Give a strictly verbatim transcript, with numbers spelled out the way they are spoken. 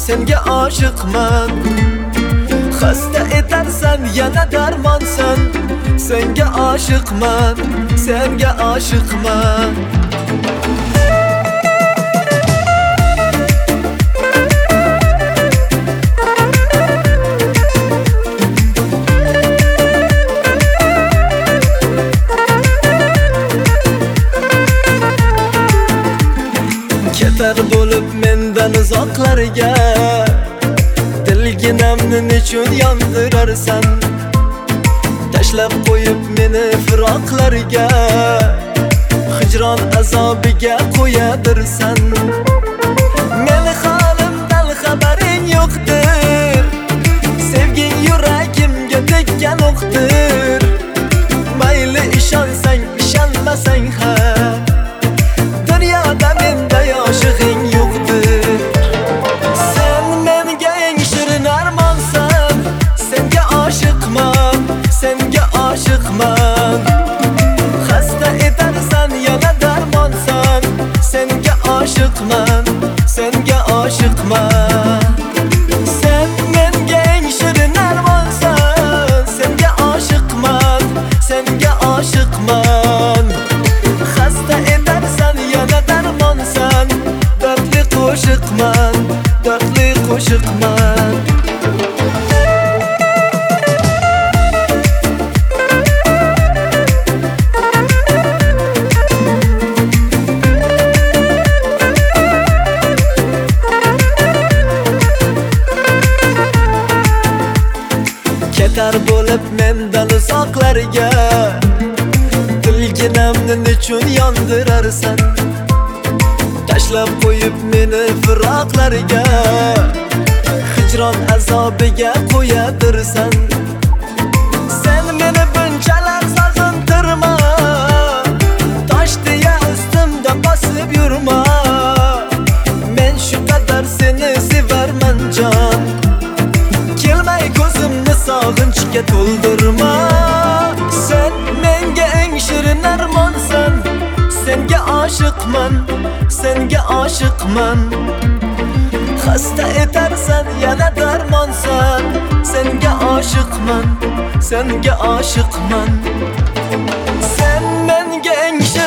senga oshiqman. Xasta etarsan yana darmonsan, senga oshiqman, senga oshiqman. Ketar bo'lib mendan uzoqlarga, dilginamni nechun yondirarsan? Tashlab qo'yib meni firoqlarga, hijron azobiga qo'yadirsan. Meni holimdan xabaring yo'qdir, sevging yuragimga tekkan o'qdir. Mayli ishonsang, ishonmasang ham, dunyoda menda yoshig'ing yo'qdir. Sen menga eng shirin armonsan, senga oshiqman, senga oshiqman. Xasta etarsan yana darmonsan, senga oshiqman, senga oshiqman. Sen menga eng shirin armonsan, senga oshiqman, senga oshiqman. Xasta etarsan yana darmonsan, dardli qo'shiqman, dardli qo'shiqman. Ketar bo'lib mendan uzoqlarga, dilginamni nechun yondirarsan? Tashlab qo'yib meni firoqlarga, hijron azobiga qo'yadirsan. Sen meni bunchalar sog'intirma, tosh deya ustimda bosib yurma. Men shu qadar seni sevarman jon, kelmay ko'zimni sog'inchga to'ldirma. Sen menga eng shirin armonsan, senga oshiqman, senga oshiqman. Xasta etarsan yana darmonsan, senga oshiqman, senga oshiqman. Sen menga eng shirin